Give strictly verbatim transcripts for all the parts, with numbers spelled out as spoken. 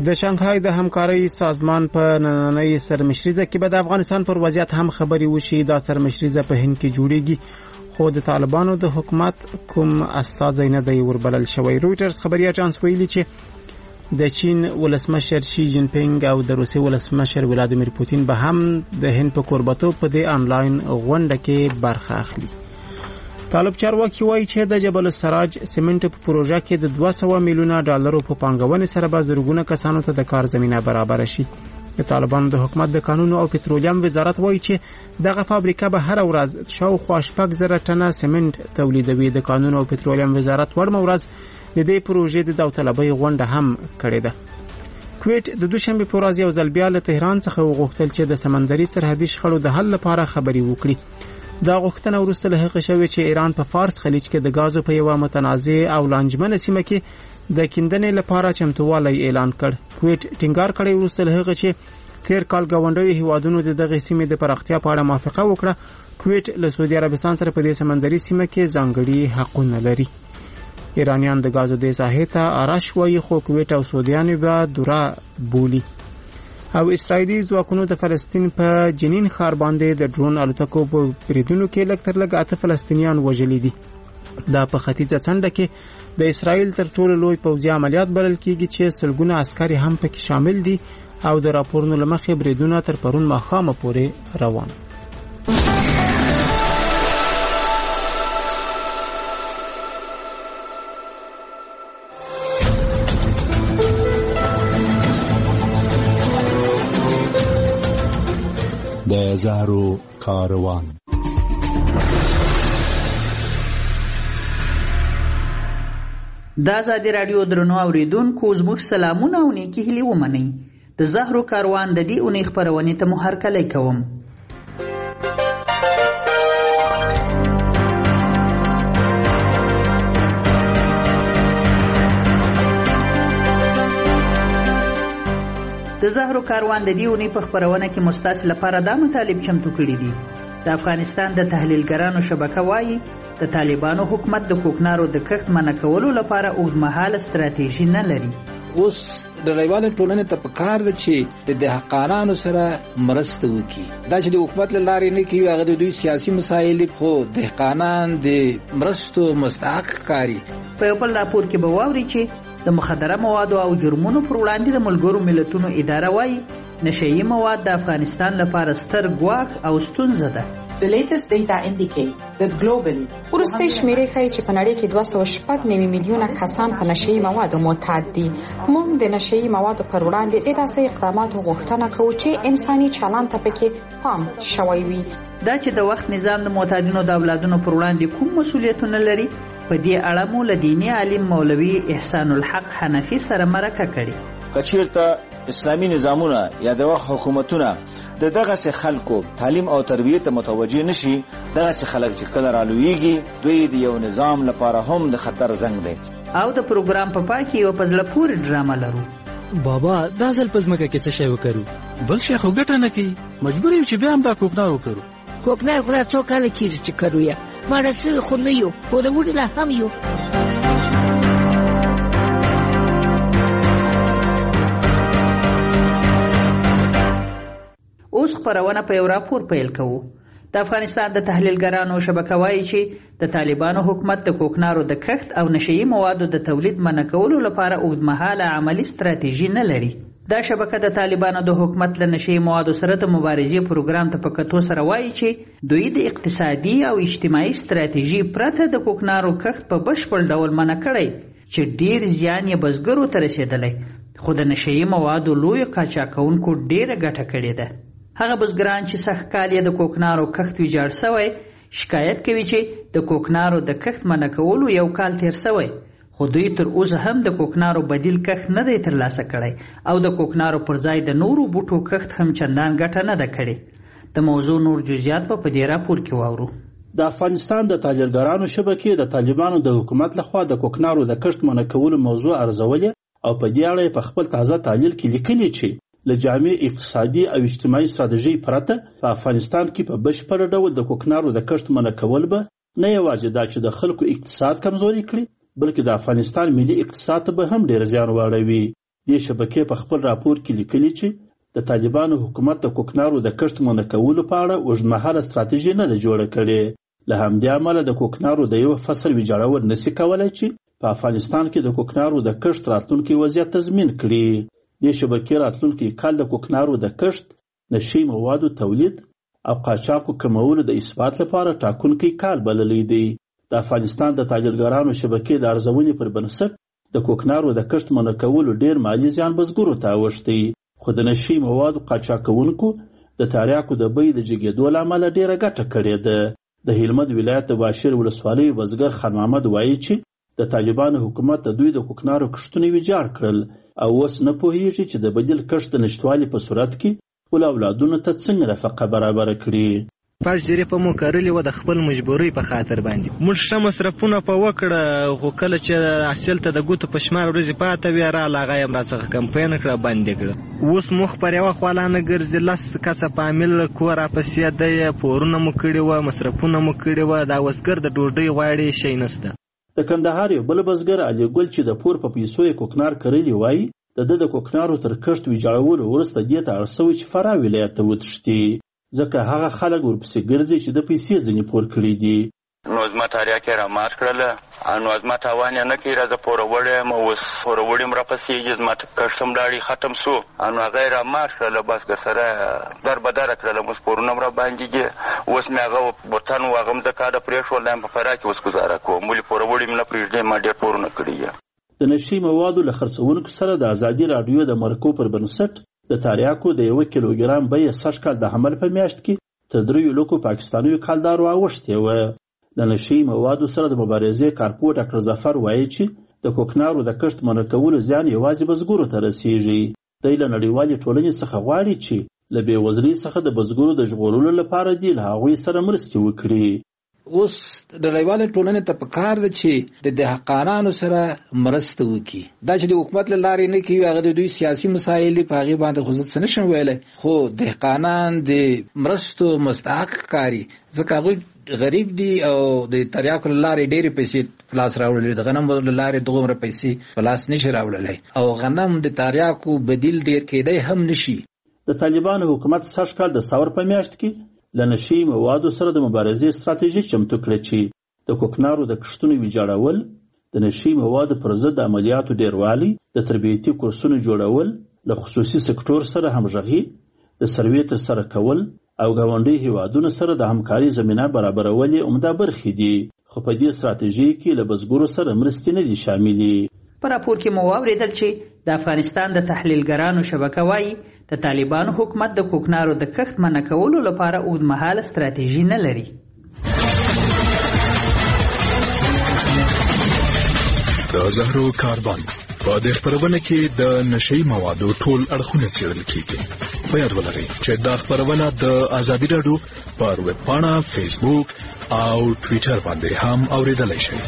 د شانګهای د همکارۍ سازمان په نننۍ سرمشریزه کې به د افغانستان پر وضعیت هم خبري وشي. دا سرمشریزه په هند کې جوړیږي خو د طالبانو د حکومت کوم استازی نه دی وربلل شوی. رویټرز خبري اژانس ویلي چې د چین ولسمشر شي جین پینګ او د روسي ولسمشر ولادیمیر پوتین به هم د هند په کوربتوب په دې آنلاین غونډه کې برخه اخلي. طالب چارواکي وایي چې د جبل السراج سیمنټ په پروژه کې د دوه سوه میلیونه ډالرو په پانګونې سره به زرګونه کسانو ته د کار زمينه برابر شي. د طالبانو د حکومت د قانون او پټرولیم وزارت وایي چې دغه فابریکه به هر ورځ شاوخوا شپږ زره ټنه سیمنټ تولیدوي. د قانون او پټرولیم وزارت وړمه ورځ د دې پروژې د داوطلبۍ غونډه هم کړې ده. کویت د دوشنبه په ورځ یو ځل بیا له تهران څخه وغوښتل چې د سمندري سرحدي شخړو د حل لپاره خبري وکړي. دا غوښتنه وروسته له هغه شوې چې ایران په فارس خلیج کې د غازو په یو متنازع او لانجمنه سیمه کې د کیندنې لپاره چمتووالی اعلان کړ. کویت ټینګار کړی وروسته له هغه چې تیر کال غونډوي هیوادونو د دغه سیمې د پراختیا په اړه موافقه وکړه. کویت له سعودي عربستان سره په دې سمندري سیمه کې ځانګړي حقونه لري. ایرانیان د غازو د ساحې ته آرش وایي خو کویت او سعودیان به دوره بولی. او اسرائیلي ځواکونو د فلسطین په جنین ښار باندې د ډرون الوتکو په بریدونو کې لږ تر لږه اته فلسطینیان وژلي دي. دا په ختیځه څنډه کې د اسرائیل تر ټولو لوی پوځي عملیات بلل کېږي چې سلګونه عسکر هم پکې شامل دي او د راپورونو لمخې بریدونه تر پرون ماښامه پورې روان. د زهرو کاروان. د ازادي رادیو درنو اوریدونکو زموږ سلامونه او نیکی هیلې ومنئ. د زهرو کاروان د دې اونۍ خپرونې ته مو هرکلی کوم. د زهرو کاروان د دې اونۍ په خپرونه کې مستاس لپاره دا مطالب چمتو کړي دي. د افغانستان د تحلیلګرانو شبکه وایي د طالبانو حکومت د کوکنارو د کښت منع کولو لپاره اوږدمهاله ستراتیژي نه لري. اوس د نړیوالې ټولنې ته پکار ده چې د دهقانانو سره مرسته وکړي. دا چې د حکومت له لارې نه کوي هغه د دوی سیاسي مسایل خو دهقانان د مرستو مستحق ښکاري. په یو بل راپور کې به واوري چې د مخدره موادو او جرمونو پر وړاندې د ملګرو ملتونو اداره وایي نشهیي مواد د افغانستان لپاره ستر ګواښ او ستونزه ده. The latest data indicate that globally ورسته شمیرې ښایي چې په نړۍ کې دوه سوه شپږ نوي میلیونه کسان په نشهیي موادو معتاد دي. موږ د نشهیي موادو پر وړاندې د داسې اقداماتو غوښتنه کوو چې انساني چلند ته پکې پام شوی وي. دا چې د وخت نظام د معتادینو د اولادونو پر وړاندې کوم مسؤلیتونه لري په دې اړه مو له دیني عالم مولوي احسان الحق حنفي سره مرکه کړې. کچیرته اسلامی نظامونه یا د وخت حکومتونه د دغه سه خلکو تعلیم او تربیت ته متوجه نشي، دغه سه خلک چې کله رالویږي دوی د یو نظام لپاره هم د خطر زنګ دی. او د پروګرام په پای کې یو پزله پوری ډرامه لرو. بابا دا ځل پزمکه کې څه شی وکړو؟ بل شي خو ګټه نه کوي، مجبور یو چې بیا هم دا کوکنار وکړو. کوکنار خو دا څو کاله کېږي چې کړو یا ماړه سوي خو نه یو، خو د وړي لا هم یو. اوس خپرونه په یو راپور پیل کوو. د افغانستان د تحلیلګرانو شبکه وایي چې د طالبانو حکومت د کوکنارو د کښت او نشهیي موادو د تولید منع کولو لپاره اوږدمهاله عملي ستراتیژي نه لري. دا شبکه د طالبانو د حکومت له نشهیي موادو سره د مبارزې پروګرام ته په کتو سره وایي چې دوی د اقتصادي او اجتماعي ستراتیژي پرته د کوکنارو کښت په بشپړ ډول منع کړی چې ډیر زیان یې بزګرو ته رسېدلی، خو د نشهیي موادو لویو قاچاقونکو ډیره ګټه کړې ده. هغه بزګران چې سخت کال یې د کوکنارو کښت ویجاړ سوی شکایت کوي چې د کوکنارو د کښت منع کولو یو کال تیر سوی، خو دوی تر اوسه هم د کوکنارو بدیل کښت نه دی ترلاسه کړی او د کوکنارو پر ځای د نورو بوټو کښت هم چندان ګټه نه ده کړې. د موضوع نور جزئیات په دې راپور کې واورو. د افغانستان د تاجرګرانو شبکې د طالبانو د حکومت لخوا د کوکنارو د کښت منع کولو موضوع ارزولې او په دې اړه په خپل تازه تحلیل کې لیکلي چې له جامع اقتصادي او اجتماعي ستراتیژۍ پرته په افغانستان کې په بشپړ ډول د کوکنارو د کښت منع کول به نه یوازې دا چې د خلکو اقتصاد کمزوري کړي بلکې د افغانستان ملي اقتصاد ته به هم ډېر زیان واړوي. دې شبکې په خپل راپور کې لیکلي چې د طالبانو حکومت د کوکنارو د کښت منع کولو په اړه اوږدمهاله ستراتیژي نه ده جوړه کړې. له همدې امله د کوکنارو د یو فصل ویجاړول نشي کولی چې په افغانستان کې د کوکنارو د کښت راتلونکي وضعیت تضمین کړي. دې شبکې راتلونکي کال د کوکنارو د کښت، نشي موادو تولید او قاچاقو کمولو د اثبات لپاره ټاکونکی کال بللی دی. د افغانستان د تاجرګرانو شبکې د ارزونې پر بنسټ د کوکنارو د کښت منع کولو ډیر مالي زیان بزګرو ته اوښتی، خو د نشي موادو قاچاقونکو د تریاکو د بیې د جګېدو له امله ډیره ګټه کړې ده. د هلمند ولایت د باشیر ولسوالۍ بزګر خان محمد وایي چې د طالبانو حکومت د دوی د کوکنارو کښتونه ویجاړ کړل او اوس نه پوهیږي چې د بدیل کښت د نشتوالي په صورت کې خپل اولادونو ته څنګه نفقه برابره کړي. پاش ظریفه مو کرلې وه د خپل مجبورۍ په خاطر باندې. موږ ښه مصرفونه په وکړه، خو کله چې حاصل ته د ګوتو په شمار ورځې پاته وې راله هغه یې هم راڅخه کمپاین کړه، بندې کړه. اوس موږ پر یوه خوا لا نه ګرځي، لس کسه په عامل کور راپسې دی، پورونه مو کړي وه، مصرفونه مو کړي وه، دا وزګر د ډوډۍ غواړي شی نشته. د کندهار یو بل بزګر علي ګل چې د پور په پیسو یې کوکنار کرلی وایي د ده د کوکنارو تر کښت ویجاړولو وروسته دې ته اړ سوی چې فراه ولایت ته وتښتي، ځکه هغه خلک ورپسې ګرځي چې د پیسې ځینې پور کړي دي. نو زما تاریاک یې رامات کړله، نو زما تاوان یې نه کوي، راځه پوروړی یم، اوس پوروړي م راپسېږي، زما کښت هم لاړې ختم سو، نو هغه یې رامات کړله، بس که سره در بدره کړله، اوس پورونه م راباندې دي. اوس مې هغه وطن و هغه م د کاده پرېښول، لا یم په فراه کې اوس ګزاره کوم، ولې پوروړي م نه پرېږدي، ما ډېر پورونه کړي دي. د نشي موادو له خرڅونکو سره د ازادي راډیو د مرکو پر بنسټ د تریاکو د یو کیلوګرام بیه سږ کال د حمل په میاشت کې تر دریو لکو پاکستانیو کالدارو اوښتې وه. د نشي موادو سره د مبارزې کارپو ډاکټر ظفر وایي چې د کوکنارو د کښت منع کولو زیان یوازې بزګرو ته رسیږي. دی له نړیوالې ټولنې څخه غواړي چې له بېوزلۍ څخه د بزګرو د ژغورلو لپاره دې له هغوی سره مرستې وکړي. اوس د نړیوالې ټولنې ته پکار ده چې د دهقانانو سره مرسته وکړي. دا چې د حکومت له لارې نه کوي، هغه د دوی سیاسي مسایل دي، په هغې باندې خو زه څه نشم ویلی، خو دهقانان د مرستو مستحق ښکاري، ځکه هغوی غریب دي او د تریاکو له لارې ډېرې پیسې په لاس راوړلې، د غنمو له لارې دومره پیسې په لاس نشي راوړلی، او غنم د تریاکو بدیل ډېر کېدی هم نشي. د طالبانو حکومت سږ کال د ساور په میاشت کې له نشي موادو سره د مبارزې ستراتیژي چمتو کړه چې د کوکنارو د کښتونو ویجاړول، د نشي موادو پر ضد د عملیاتو ډیروالی، د تربیتي کورسونو جوړول، له خصوصي سکتور سره همغږي، د سروې ترسره کول او ګاونډي هیوادونو سره د همکاري زمینه برابرول یې عمده برخې دي، خو په دې ستراتیژي کې له بزګرو سره مرستې نه دي شاملې. په راپور کې مو واورېدل چې د افغانستان د تحلیلګرانو شبکه وایي د طالبانو حکومت د کوکنارو د کښت منع کولو لپاره اوږدمهاله ستراتیژي نه لري. د زهرو کاربن په دې خپرونه کې د نشي موادو ټول اړخونه څېړل کیږي. په یاد ولرئ چې دا خپرونه د ازادي راډیو پر ویب پاڼه، فیسبوک او ټویټر باندې هم اوریدلای شئ.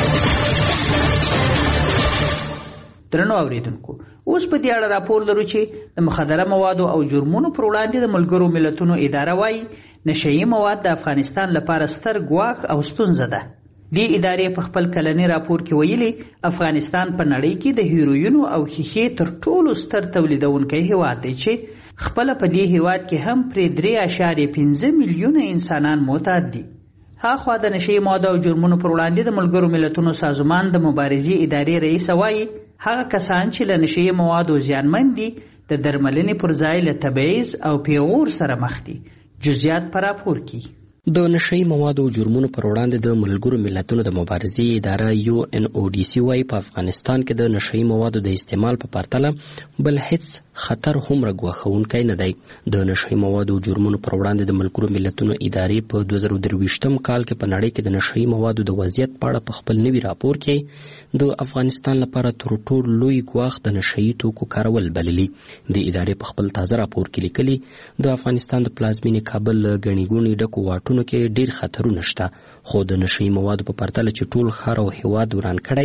درنو اوریدونکو، اوس په دې اړه راپور لرو چې د مخدره موادو او جرمونو پر وړاندې د ملګرو ملتونو اداره وایي نشهیي مواد د افغانستان لپاره ستر ګواښ او ستونزه ده. دې ادارې په خپل کلني راپور کې ویلي افغانستان په نړۍ کې د هیروینو او ښیښې تر ټولو ستر تولیدونکی هیواد دی چې خپله په دې هیواد کې هم پرې درې اعشاریه پنځه میلیونه انسانان معتاد دي. هاخوا د نشهیي موادو او جرمونو پر وړاندې د ملګرو ملتونو سازمان د مبارزې ادارې رئیس وایي هغه کسان چې له نشهیي موادو زیانمن دي د درملنې پر ځای له تبعیض او پیغور سره مخ دي. جزئیات په راپور کې. د نشهیي موادو او جرمونو پر وړاندې د ملګرو ملتونو د مبارزې اداره یو ان او ډي سي وايي په افغانستان کې د نشهیي موادو د استعمال په پرتله بل هیڅ خطر هومره ګواښونکی نه دی. د نشهیي موادو او جرمونو پر وړاندې د ملګرو ملتونو ادارې په دوه زره درویشتم کال کې په نړۍ کې د نشهیي موادو د وضعیت په اړه په خپل نوي راپور کې د افغانستان لپاره تر ټولو لوی ګواښ د نشهیي توکو کارول بللي. د ادارې په خپل تازه راپور کې لیکلي د افغانستان د پلازمینې کابل له ګڼې ګوڼې ډکو واټونو کې ډیر خطرونه شته، خو د نشهیي موادو په پرتله چې ټول ښار او هیواد وران کړی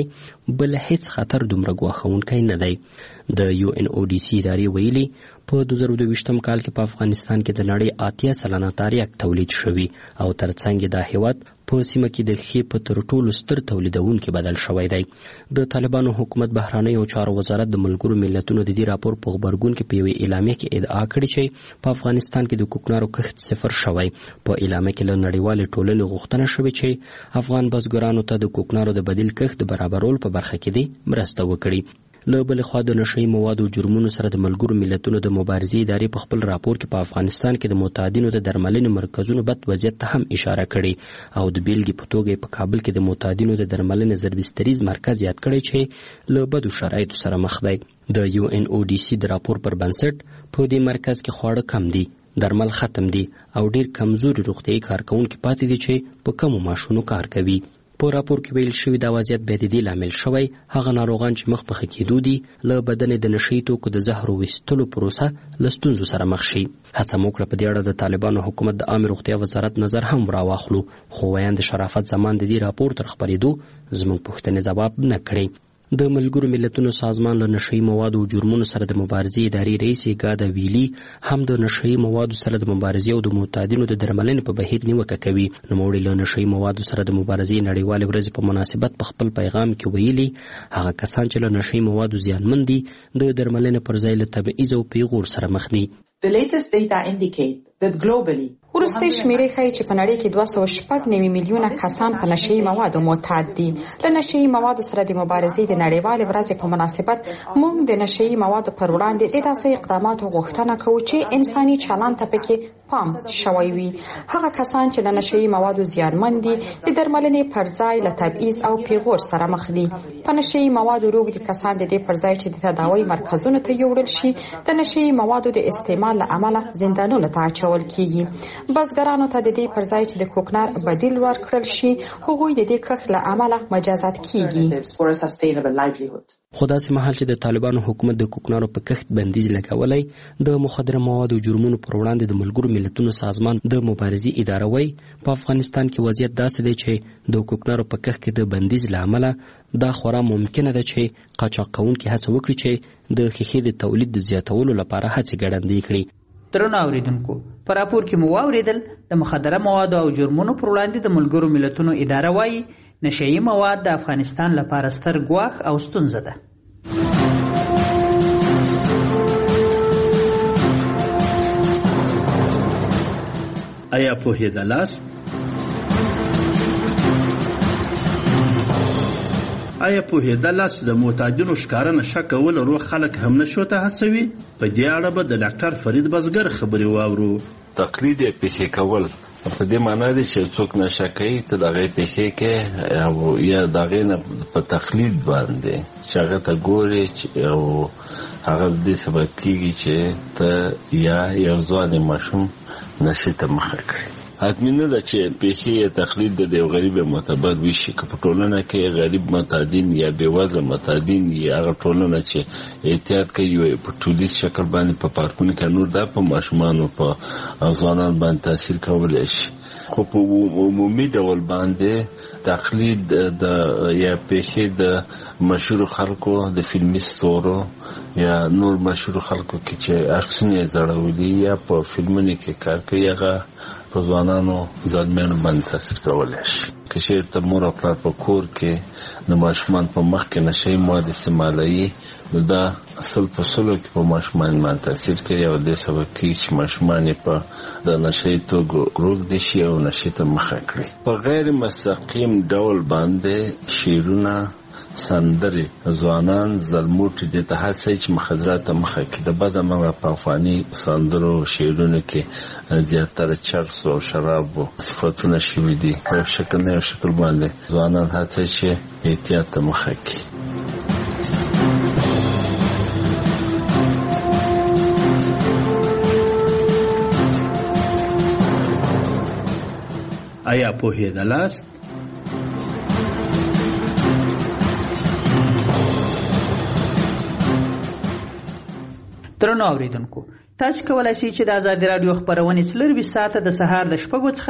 بل هیڅ خطر دومره ګواښونکی نه دی. د یو ان او ډي سي ادارې ویلي په دوه زره دوه کال کې په افغانستان کې د نړۍ اتیا سلنه تریاک تولید شوی او ترڅنګ دا هیواد په سیمه کې د ښې په تر ټولو ستر تولیدونکي بدل شوی دی. د طالبانو حکومت بهرنیو چارو وزارت د ملګرو ملتونو د دې راپور په غبرګون کې په یوې اعلامیه کې ادعا کړې چې په افغانستان کې د کوکنارو کښت صفر شوی. په اعلامیه کې له نړیوالې ټولنې غوښتنه شوې چې افغان بزګرانو ته د کوکنارو د بدیل کښت د برابرولو په برخه کې دې مرسته وکړي. له بلې خوا د نشهیي موادو جرمونو سره د ملګرو ملتونو د مبارزې ادارې په خپل راپور کې په افغانستان کې د معتادینو د درملنې مرکزونو بد وضعیت ته هم اشاره کړې او د بیلګې په توګه په کابل کې د معتادینو د درملنې ضربستریز مرکز یاد کړی چې له بدو شرایطو سره مخ دی. د یو ان او ډي سي د راپور پر بنسټ په دې مرکز کې خواړه کم دي، درمل ختم دي او ډیر کمزوري روغتیايي کارکونکي پاتې دي چې په کمو معاشونو کار کوي. په راپور کې ویل شوي دا وضعیت بیا د دې لامل شوی هغه ناروغان چې مخ په ښه کېدو دي له بدن د نشهیي توکو د زهرو ویستلو پروسه له ستونزو سره مخ شي. هڅه مو کړه په دې اړه د طالبانو حکومت د عامې روغتیا وزارت نظر هم راواخلو، خو ویاند شرافت زمان د دې راپور تر خپرېدو زموږ پوښتنې ځواب نه کړې. د ملګرو ملتونو سازمان له نشهیي موادو او جرمونو سره د مبارزې ادارې رئیس ګادا ویلي هم د نشهیي موادو سره د مبارزې او د معتادینو د درملنې په بهیر نیوکه کوي. نوموړي له نشهیي موادو سره د مبارزې نړیوالې ورځې په مناسبت په خپل پیغام کې ویلي هغه کسان چې له نشهیي موادو زیانمن دي د درملنې پر ځای له تبعیض او پیغور سره مخ دي. The latest data indicate that globally وروستۍ شمیرې ښایي چې په نړۍ کې دوه سوه شپږ نوي میلیونه کسان په نشهیي موادو معتاد دي. له نشهیي موادو سره د مبارزې د نړیوالې ورځې په مناسبت موږ د نشهیي موادو پر وړاندې د داسې اقداماتو غوښتنه کوو چې انساني چلند ته پکې پام شوی وي. هغه کسان چې له نشهیي موادو زیانمن دي د درملنې پر ځای له تبعیض او پیغور سره مخ دي. په نشهیي موادو روږدي کسان د دې پر ځای چې د تداوۍ مرکزونو ته یوړل شي د نشهیي موادو د استعمال له امله زندانونو ته اچول کیږي. بزګرانو ته د دې پر ځای چې د کوکنار بدیل ورکړل شي هغوی د دې کښت له امله مجازات کیږي. خو داسې مهال چې د طالبانو حکومت د کوکنارو په کښت بندیز لګولی د مخدره موادو جرمونو پر وړاندې د ملګرو ملتونو سازمان د مبارزې اداره وایي په افغانستان کې وضعیت داسې دی چې د کوکنارو په کښت کې د بندیز له امله دا خورا ممکنه ده چې قاچاق کوونکي هڅه وکړي چې د ښیښې د تولید د زیاتولو لپاره هڅې ګړندۍ کړي. درنو اوریدونکو، په راپور کې مو واوریدل د مخدره موادو او جرمونو پر وړاندې د ملګرو ملتونو اداره وایي نشهیي مواد د افغانستان لپاره ستر ګواښ او ستونزه ده. آیا پوهېدلاست؟ آیا پوهېدلاست چې د معتادینو ښکاره نشه کول روغ خلک هم نشو ته هڅوي؟ په دې اړه به د ډاکټر فرید بزګر خبرې واورو. تقلید یې پیښې کول په دې معنا دی چې څوک نشه کوي ته د هغې پیښې کې او یا د هغې نه په تقلید باندې چې هغه ته ګورې او هغه دې سبب کېږي چې ته یا یو ځوان ماشوم نشې ته مخه کړي. حتمی نه ده چې پیښې یا تقلید د یو غریب معتبر وشي که په ټولنه کې غریب معتادین یا بېوزله معتادین یا هغه ټولنه چې احتیاط کوي په ټولیز شکل باندې په پارکونو کې نور دا په ماشومانو په ځوانانو باندې تاثیر کولی شي. خو په عمومي ډول باندې تقلید د یا پیښې د مشهور خلکو د فلمي ستورو یا نور مشهور خلکو کې چې عکسونه یې ځړولي یا په فلمونو کې کار کوي هغه په ځوانانو زلمیانو باندې تاثیر کولی شي. که چېرته مور او پلار په کور کې د ماشومان په مخ کې نشهیي مواد استعمالوي نو دا اصل په سلو کې په ماشومان باندې تاثیر کوي او دې سبب کېږي چې ماشومان یې په د نشهیي توکو روږدي شي او نشې ته مخه کړي. په غیر مستقیم ډول باندې شعرونه سندرې ځوانان زلموټي دې ته هڅوي چې مخدرات ته مخه کړي. د بده مرغه په افغاني سندرو شعرونو کې زیاتره چرس او شرابو صفتونه شوي دي. په یو شکل نه یو شکل باندې ځوانان هڅوي چې احتیاط ته مخه کړي. آیا پوهېدلاست؟ درنو اوریدونکو، تاسو کولای شئ چې د ازادي راډیو خبرونه څلرویشت ساعته د سهار د شپږو څخه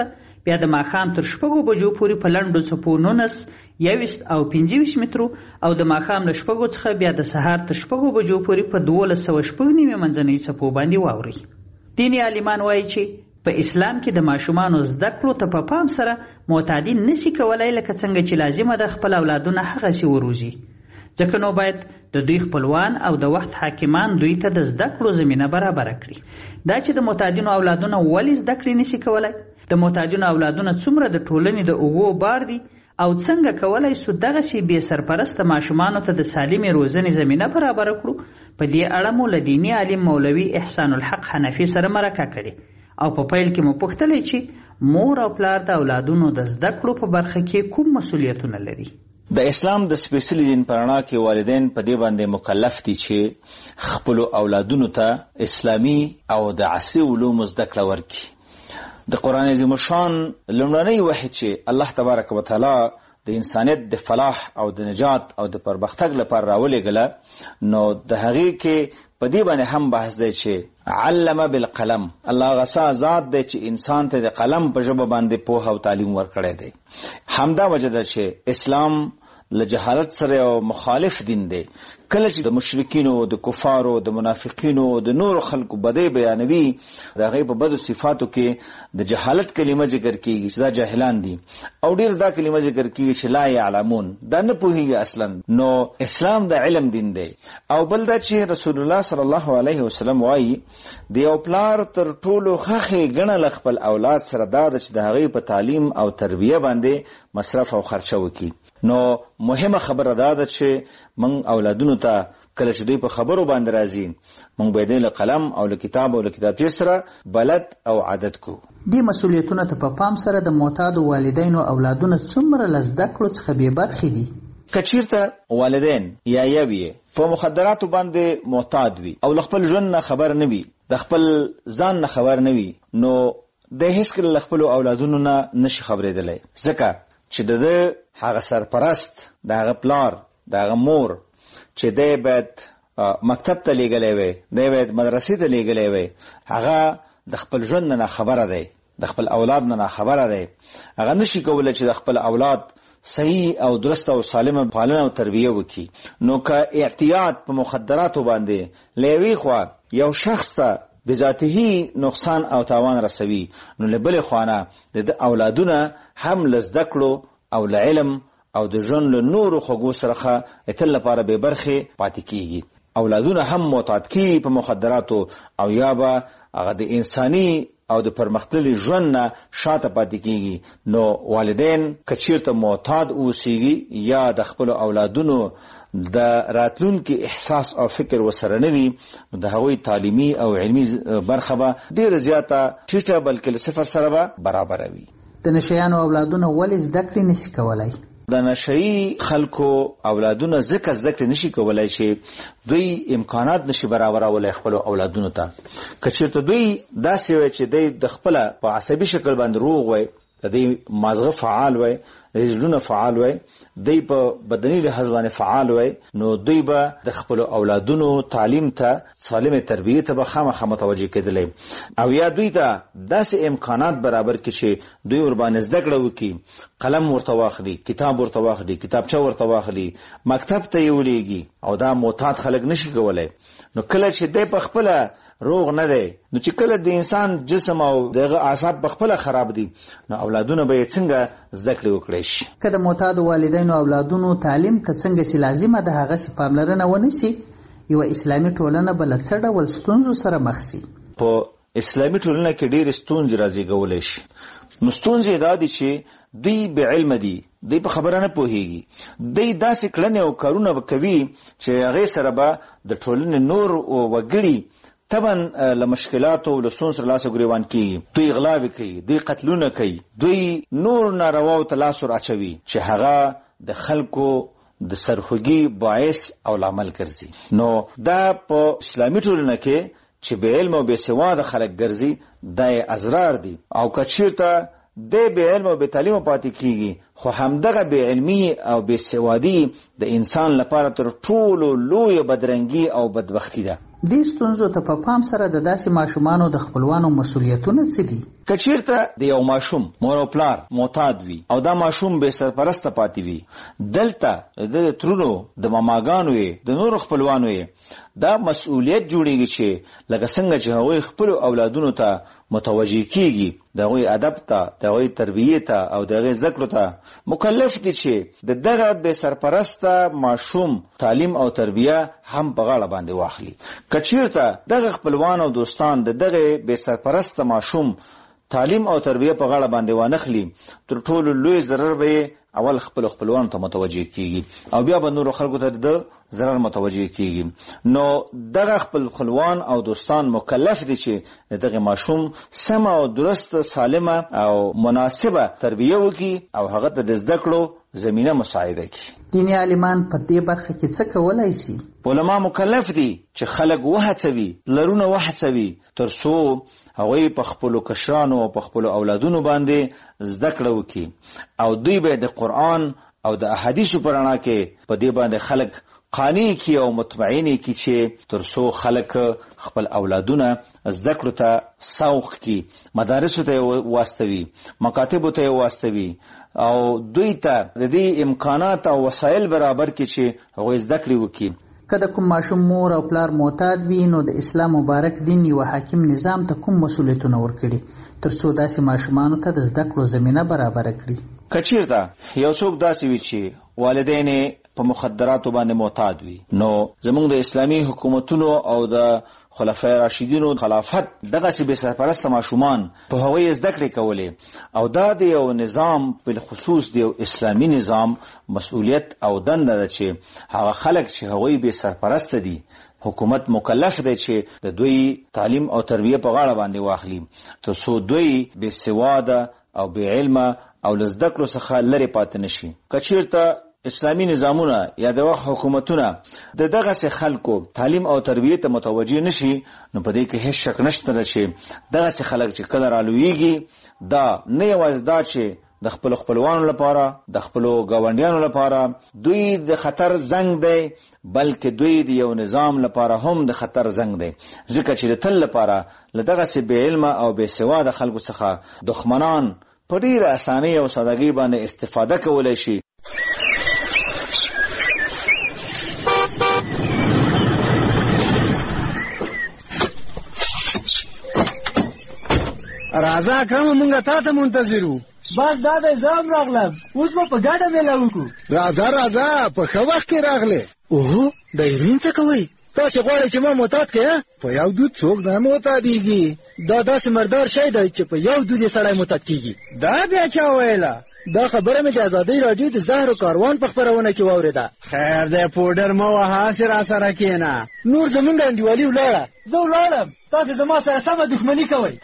بیا د ماښام تر شپږو بجو پورې په لنډو څپو نولس یویشت او پنځه ویشت مترو او د ماښام له شپږو څخه بیا د سهار تر شپږو بجو پورې په دولس سوه شپږ نیمې منځنۍ څپو باندې واوري. دیني عالمان وایي چې په اسلام کې د ماشومانو زده کړو ته په پام سره معتادین نشي کولای لکه څنګه چې لازمه ده خپل اولادونه هغسې وروزي، ځکه نو باید د دوی خپلوان او د وخت حاکمان دوی ته د زده کړو زمینه برابره کړي. دا چې د معتادینو اولادونه ولې زده کړې نشي کولای، د معتادینو اولادونه څومره د ټولنې د اوږو بار دي او څنګه کولای سو دغسې بې سرپرسته ماشومانو ته د سالمې روزنې زمینه برابره کړو، په دې اړه مو له دیني عالم مولوي احسان الحق حنفي سره مرکه کړې او په پیل کې مو پوښتلی چې مور او پلار د اولادونو د زده کړو په برخه کې کوم مسؤلیتونه لري. د اسلام د سپېڅلي دین په رڼا کې والدین په دې باندې مکلف دي چې خپلو اولادونو ته اسلامي او د عصري علومو زده کړه ورکړي. د قرآن عظیم الشان لومړنی وحی چې الله تبارک وتعالی د انسانیت د فلاح او د نجات او د پرمختګ لپاره راولېږله، نو د هغې کې په دې باندې هم بحث دی چې علم بالقلم، الله غسا ذات دی چې انسان ته د قلم په ژبه باندې پوهه او تعلیم ورکړی دی. همدا وجه ده چې اسلام له جهالت سره یو مخالف دین دی. کله چې د مشرکینو، د کفارو، د منافقینو، د نورو خلکو بدۍ بیانوي، د هغې په بدو صفاتو کې د جهالت کلمه ذکر کیږي چې دا جاهلان دي، او ډېر دا کلمه ذکر کیږي چې لا یعلمون، دا نه پوهیږي اصلا. نو اسلام د علم دین دی. او بل دا چې رسول الله صلی الله علیه وسلم وایي د یو پلار تر ټولو ښه ګڼل خپل اولاد سره دا ده چې د هغې په تعلیم او تربیه باندې مصرف او خرچه وکړي. نو مهمه خبره دا ده چې موږ اولادونو ته کله چې دوی په خبرو باندې راځي، موږ باید له قلم او له کتاب او له کتابچې سره بلد او عادت کو. دې مسؤلیتونه ته په پام سره د معتادو والدینو اولادونه څومره له زده کړو څخه بې برخې دي. که چیرته والدین یا یو یې په مخدراتو باندې معتاد وي او له خپل ژوند نه خبر نه وي، د خپل ځان نه خبر نه وي، نو د هیڅکله له خپلو اولادونو نه نشي خبرېدلی، ځکه چې د ده هغه سرپرست، د هغه پلار، د هغه مور چې دی باید مکتب ته لیږلی وی، دی باید مدرسې ته لیږلی وی، هغه د خپل ژوند نه ناخبره دی، د خپل اولاد نه ناخبره دی. هغه نشي کولی چې د خپل اولاد صحیح او درست او سالمه پالنه او تربیه وکړي. نو که اعتیاد په مخدراتو باندې له یوې خوا یو شخص ته بذاته نقصان او تاوان رسوي، نو له بلې خوا نه د ده اولادونه هم له زده کړو او له علم او د ژوند له نورو خوږو سره تل لپاره بې برخې پاتې کیږي. اولادونه هم معتاد کیږي په مخدراتو، او یا به هغه د انساني او د پرمختللي ژوند نه شاته پاتې کیږي. نو والدین که چیرته معتاد اوسیږي یا د خپلو اولادونو د راتلونکي احساس او فکر وسره نه وي، نو د هغوی تعلیمي او علمي برخه به ډېره زیاته ټیټه بلکې له صفر سره به برابره وي. د نشیانو اولادونه ولې زده کړې نشي کولی؟ د نشئی خلکو اولادونه ځکه زده کړې نشي کولی چې دوی امکانات نشي برابرولی خپلو اولادونو ته. که چېرته دوی داسې وی چې دی د خپله په عصبي شکل باندې روغ وی، د دوی مازغه فعال وی، د دوی زړونه فعال وی، دوی په بدني لحاظ باندې فعال وی، نو دوی به د خپلو اولادونو تعلیم ته، سالمې تربیې ته به خامخا متوجه کېدلی. او یا دوی ته داسې امکانات برابر کړي چې دوی ورباندې زده کړه وکړي، قلم ورته واخلي، کتاب ورته واخلي، کتابچه ورته واخلي، مکتب ته یې ولیږي. او دا معتاد خلک نشي کولی. نو کله چې دی په خپله روغ نه دی، نو چې کله د انسان جسم او دغه اعصاب په خپله خراب دي، نو اولادونه به یې څنګه زده کړې وکړی شي. که د معتادو والدینو اولادونو تعلیم ته څنګه چې لازمه ده هغسې پاملرنه ونه شي، یوه اسلامي ټولنه به له څه ډول ستونزو سره مخ شي؟ په اسلامي ټولنه کې ډېرې ستونزې رازېږولی شي. نو ستونزې دا دي چې دوی بې علمه دي، دوی په خبره نه پوهیږي، دوی داسې کړنې او کارونه به کوي چې هغې سره به د ټولنې نور وګړي طبعا له مشکلاتو او له ستونزو سره لاس ګریوان کیږي. دوی غلاوې کوي، دوی قتلونه کوي، دوی نور نارواو ته لاس ور اچوي چې هغه د خلکو د سرخوږي باعث او لامل ګرځي. نو دا په اسلامي ټولنه کې چې بې علم او بې سواده خلک ګرځي، دا یې ازرار دي. او که چېرته دی بې علم او بې تعلیمه پاتې کیږي، خو همدغه بې علمي او بې سوادي د انسان لپاره تر ټولو لویه بدرنګي او بدبختي ده. دې ستونزو ته په پام سره د داسې ماشومانو د خپلوانو مسؤلیتونه څه دي؟ که چیرته د یو ماشوم مور او پلار معتاد وي او دا ماشوم بې سرپرسته پاتې وي، دلته د ترونو د ماماګانو یې د نورو خپلوانو یې دا مسؤلیت جوړیږي چې لکه څنګه چې هغوی خپلو اولادونو ته متوجه کیږي، د هغوی ادب ته، د هغوی تربیې ته او د هغوی زده کړو ته مکلف دي چې د دغه بې سرپرسته ماشوم تعلیم او تربیه هم په غاړه باندې واخلي. که چیرته دغه خپلوان او دوستان د دغه بې سرپرسته ماشوم تعلیم او تربیه په غاړه باندې وانخلي، تر ټولو لوی ضرر به اول خپل خپلوان ته متوجه کیږي او بیا به نور خلکو ته د ضرر متوجه کیږي. نو دغه خپل خپلوان او دوستان مکلف دي چې دغه ماشوم سم او درست سالمه او مناسبه تربیه وکړي او هغه ته د زده کړو زمینه مساعده کړي. دیني عالمان په دې برخه کې څه کولای شي؟ علما مکلف دي چې خلک وهڅوي، لرونه وهڅوي تر څو هغوی په خپلو کشرانو او په خپلو اولادونو باندې زده کړه وکړي او دوی به د قرآن او د احادیثو په رڼا کې په دې باندې خلک قانع کړي او مطمئن کړي چې تر څو خلک خپل اولادونه زده کړو ته سوق کړي، مدارسو ته واستوي، مکاتبو ته واستوي او دوی ته د دې امکانات او وسایل برابر کړي چې هغوی زده کړې وکړي. که د کوم ماشوم مور او پلار معتاد وي نو د اسلام مبارک دین یو حاکم نظام ته کوم مسؤلیتونه ورکړي تر څو داسې ماشومانو ته د زده کړو زمینه برابره کړي؟ که چیرته یو څوک داسې وي چې والدین په مخدراتو باندې معتاد وي، نو زموږ د اسلامي حکومتونو او د خلفای راشدینو خلافت دغسې بې سرپرسته ماشومان په هغوی زده کړې کولې او دا د یو نظام بالخصوص د یو اسلامي نظام مسؤلیت او دنده ده چې هغه خلک چې هغوی بې سرپرسته دي حکومت مکلف دی چې د دوی تعلیم او تربیه په غاړه باندې واخلي تر څو دوی بې سواده او بې علمه او له زده کړو څخه لرې پاتې نشي. که چیرته اسلامی نظامونه یا د وخت حکومتونه د دغسې خلکو تعلیم او تربیه ته متوجه نشي، نو په دې کې هیڅ شک نشته چې دغسې خلک چې کله رالویږي دا نه یوازې دا چې د خپل خپلوانو لپاره د خپلو ګاونډیانو لپاره دوی د خطر زنګ دی، بلکې دوی د یو نظام لپاره هم د خطر زنګ دی، ځکه چې د تل لپاره له دغسې بې علمه او بې سواده خلکو څخه دښمنان په ډېره اسانۍ او سادګۍ باندې استفاده کولی شي. راځه اکرم مونږ تا ته منتظر وو. بس دا د زام راغلم، اوس به په ګډه میله وکړو. راځه راځه په ښه وخت کې راغلې. اوهو د ایرین څه کوئ؟ تاسې غواړئ چې ما معتاد کړې؟ په یو دود څوک نه معتادېږي. دا داسې مردار شی دی چې په یو دود یې سړی معتاد کېږي. دا بیا چا ویله؟ دا خبره مې د ازادۍ راډیو د زهرو کاروان په خپرونه کې واورېده. خیر دی پوډر مه وهه، هسې را سره کښېنه. نور زمونږ انډیوالي ولاړه. زه ولاړم، تاسې زما سره سمه دښمني کوئ.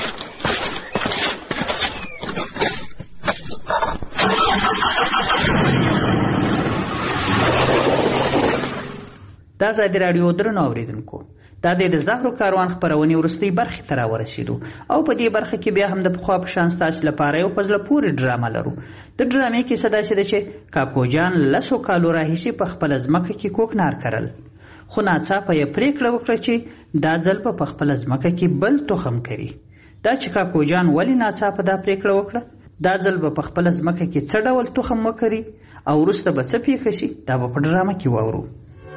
دا ازادي راډیو درنو اورېدونکو، دا د زهرو کاروان خپرونې وروستۍ برخې ته راورسېدو او په دې برخه کې بیا هم د پخوا په شان ستاسې لپاره یو په زړه پورې ډرامه لرو. د ډرامې کیسه داسې ده چې کاکو جان لسو کالو راهیسې په خپله ځمکه کې کوکنار کرل، خو ناڅاپه یې پرېکړه وکړه چې دا ځل به په خپله ځمکه کې بل تخم کري. دا چې کاکو جان ولې ناڅاپه دا پرېکړه وکړه، دا ځل به په خپله ځمکه کې څه ډول تخم وکري او وروسته به څه پېښه شي، دا به په ډرامه کې واورو.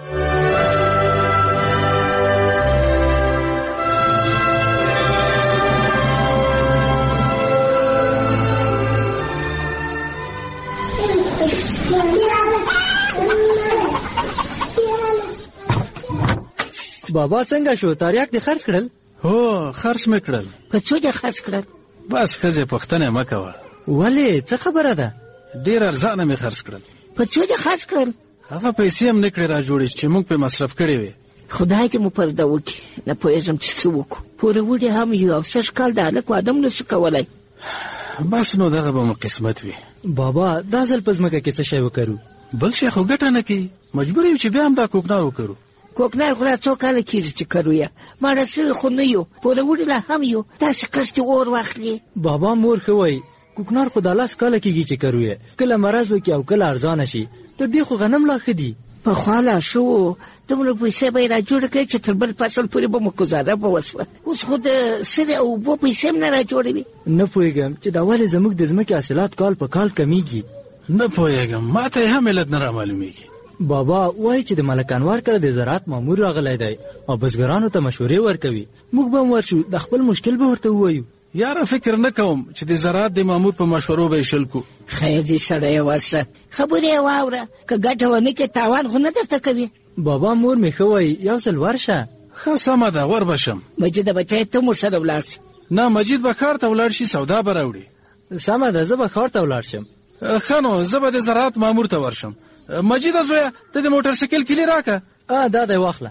بابا څنګه شو؟ تاریاک دې خرڅ کړل؟ هو خرڅ مې کړل. په څو دې خرڅ کړل؟ بس ښځې پوښتنه مه کوه. ولې څه خبره ده؟ ډېر ارزانه مې خرڅ کړل. په څو دې خرڅ کړل؟ هغه پیسې هم نه کړې را جوړې چې موږ پرې مصرف کړې وې. خدای دې مو پرده وکړي، نه پوهېږم چې څه وکړو. پوروړي هم یو او سږ کال د هلک واده هم نشو کولی. بس نو دغه به مو قسمت وي. بابا دا ځل په ځمکه کې څه شی وکړو؟ بل شی خو ګټه نه کوي، مجبور یو چې بیا هم دا کوکنار وکړو. کوکنار خو دا څو کاله کېږي چې کرو یې، ماړه سوي خو نه یو، پوروړي لا هم یو، داسې کس چې اور واخلي. بابا مور ښه وایي کوکنار خو دا لاس کاله کېږي چې کرو یې، کله مرض وکړي او کله ارزانه شي. د دې خو غنم لا ښه دي. پخوا لا ښه و، دومره پیسې به یې را جوړې کړې چې تر بل فصل پورې به مو ګزاره به وسوه. اوس خو د سرې او اوبو پیسې هم نه را جوړوي. نه پوهېږم چې دا ولې زموږ د ځمکې حاصلات کال په کال کمیږي. نه پوهېږم، ما ته یې هم علت نه را معلومېږي. بابا وایي چې د ملک انوار کله د زراعت مامور راغلی دی او بزګرانو ته مشورې ورکوي. موږ به هم ورشو، د خپل مشکل به ورته ووایو. یاره فکر نه کوم چې د زراعت د مامور په مشورو به یې شل کو. خیر دې سړی ورشه، خبرې یې واوره، که ګټه ونه کړې تاوان خو نه درته کوي. بابا مور مې ښه وایي یو ځل ورشه. ښه سمه ده، ور به شم. مجیده بچی ته مور سره ولاړ شي. نه مجید به ښار ته ولاړ شي، سودا به راوړي. سمه ده، زه به ښار ته ولاړ شم. ښه نو زه به د زراعت مامور ته ورشم. مجیده زویه ته د موټر سایکل کیلي راکه. ا دا دی واخله.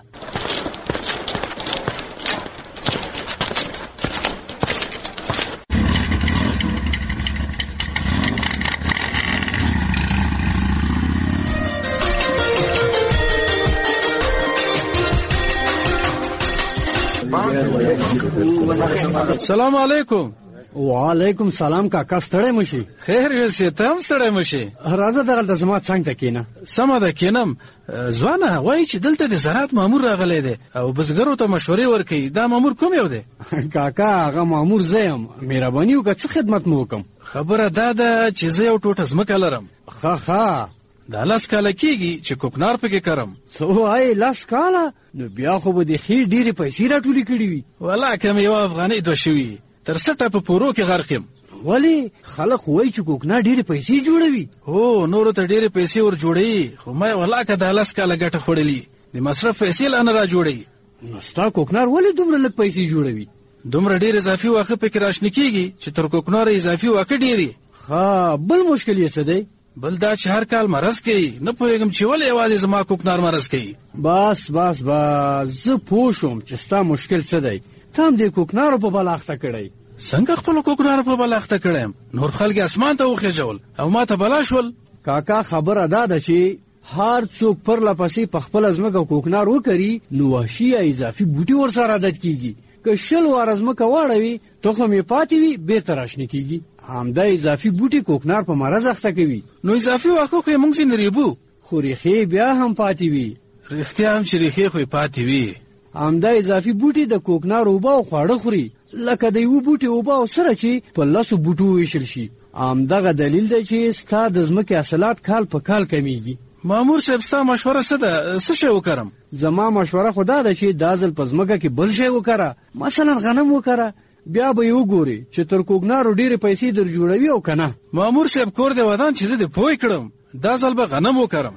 سلام علیکم. وعلیکم سلام کاکا، ستړی مشي؟ خیر یوسې، ته هم ستړی مشي. راځه دغلته زما څنګ ته کښېنه. سمه ده کښېنم. ځوانه وایي چې دلته د زراعت مامور راغلی دی او بزګرو ته مشورې ورکوي. دا مامور کوم یو دی؟ کاکا هغه مامور زه یم. مهرباني وکړه څه خدمت مو وکړم؟ خبره دا ده چې زه یو ټوټه ځمکه لرم. ښه ښه. دا لس کاله کېږي چې کوکنار پکې کرم. څه وایې لس کاله؟ نو بیا خو به د ښې ډېرې پیسې راټولې کړي وي. والله که مې یوه افغانۍ دوه شوي تر سټه په پورو کې غرق یم. ولې؟ خلک وایي چې کوکنار ډېرې پیسې جوړوي. هو نورو ته ډېرې پیسې ور جوړوي، خو ما والله که دا لس کاله ګټه خوړلي د مصرف پیسې لا نه را جوړوي. نو ستا کوکنار ولې دومره لږ پیسې جوړوي؟ دومره ډېر اضافي واښه پکې راشنه کېږي چې تر کوکنار اضافي واښه ډېرې. ښه، بل مشکل یې څه دی؟ بل دا چې هر کال مرض کوي. نه پوهېږم چې ولې یوازې زما کوکنار مرض کوي. بس بس بس زه پوه شوم چې ستا مشکل څه دی. ته هم د کوکنارو په بل اخته کړی. څنګه خپلو کوکنارو په بل اخته کړی؟ نور خلک اسمان ته وخېژول او ما ته بلا شول. کاکا خبره دا ده چې هر څوک پرله پسې په خپله ځمکه کوکنار وکري نو وحشي یا اضافي بوټي ورسره عادت کېږي. که شل واره ځمکه واړوي تخم یې پاتې وي بېرته راشنه کېږي. همدا اضافي بوټي کوکنار په مرض اخته کوي. نو اضافي واښه خو یې موږ ځینې ریبو، خو ریښې بیا هم پاتې وي. رښتیا هم چې ریښې خو یې پاتې وي. همدا اضافي بوټي د کوکنار اوبه او خواړه خوري، لکه د یوه بوټي اوبه او سره چې په لسو بوټو ویشل شي. همدغه دلیل دی چې ستا د ځمکې حاصلات کال په کال کمیږي. مامور صاحب ستا مشوره څه ده؟ څه شی وکړم؟ زما مشوره خو دا ده چې دا ځل په ځمکه کې بل شی وکړه، مثلا غنم وکړه. بیا به یې وګوري چې تر کوکنارو ډېرې پیسې در جوړوي او که نه. مامور صاحب کور دې ودان چې زه دې پوه کړم. دا ځل به غنم وکړم.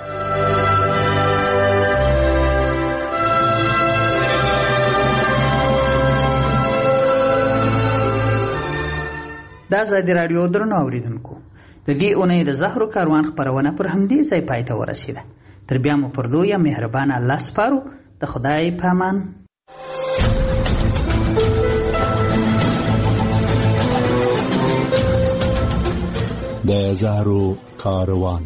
دا ازادي راډیو درنو اوریدونکو، د دې اونۍ د زهرو کاروان خپرونه پر همدې ځای پای ته ورسېده. تر بیا مو پر لویه مهربان الله سپارو. د خدای په امان. د زهرو کاروان.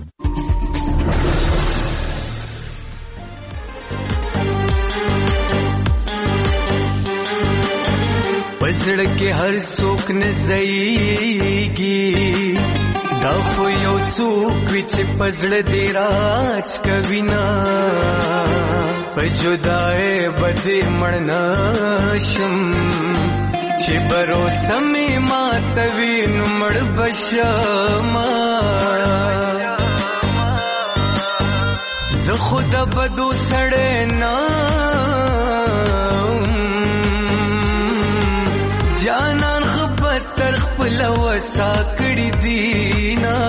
پزړ کې هر څوک نه ځایږي، دا خو یو څوک وي چې پزړ دې راج کوي نه. په جدای بدې مړ نشم چې بروسه مې ماتوي نو مړ بشمه. زه خو د بدو سړی نه جانان خبر تر خپل وسا کړی دینا.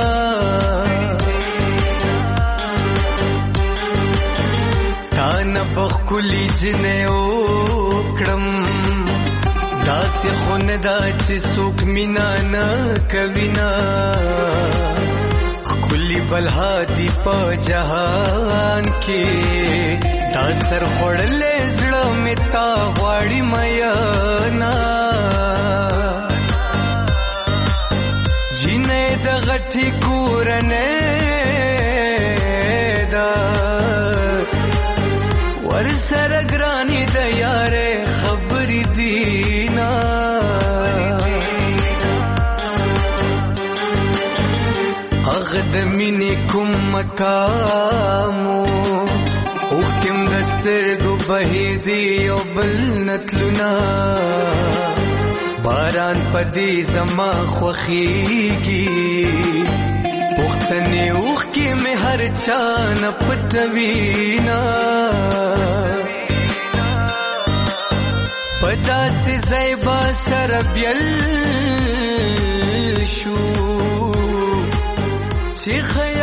تا نه بخکلی جنې وکړم داسې خو نه دا چې څوک مینا نه کوي نه. ښکلي بلهادي په جهان کې دا سر خوړلی زړه مې تا غواړي مینا. جینۍ د غټې کورنۍ ده ورسره ګرانې د یارې خبرې دینا. هغه د مینې کومه مقامو اوختم دسترګو بهیر دی او بل نتلونا باران پدی زما خوخیږي اوختنې اوخ کې مې هر چا نه پټوینا پدا سي زيبا سر بیل شو چې